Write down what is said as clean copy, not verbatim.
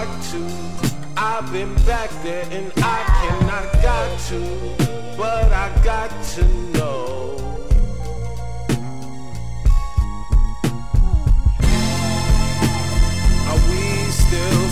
got to. I've been back there and I cannot got to, but I got to know. Are we still